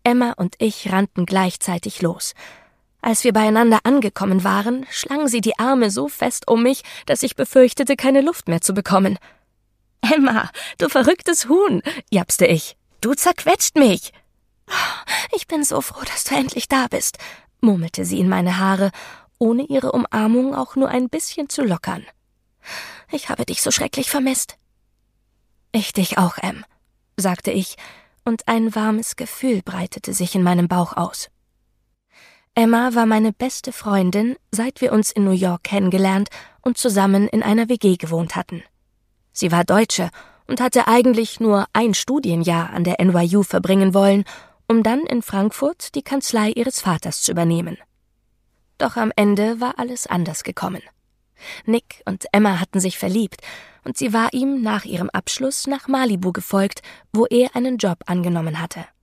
Emma und ich rannten gleichzeitig los. Als wir beieinander angekommen waren, schlang sie die Arme so fest um mich, dass ich befürchtete, keine Luft mehr zu bekommen. »Emma, du verrücktes Huhn«, japste ich, »du zerquetscht mich.« »Ich bin so froh, dass du endlich da bist«, murmelte sie in meine Haare, ohne ihre Umarmung auch nur ein bisschen zu lockern. »Ich habe dich so schrecklich vermisst.« »Ich dich auch, Em«, sagte ich, und ein warmes Gefühl breitete sich in meinem Bauch aus. Emma war meine beste Freundin, seit wir uns in New York kennengelernt und zusammen in einer WG gewohnt hatten. Sie war Deutsche und hatte eigentlich nur ein Studienjahr an der NYU verbringen wollen, um dann in Frankfurt die Kanzlei ihres Vaters zu übernehmen. Doch am Ende war alles anders gekommen. Nick und Emma hatten sich verliebt, und sie war ihm nach ihrem Abschluss nach Malibu gefolgt, wo er einen Job angenommen hatte.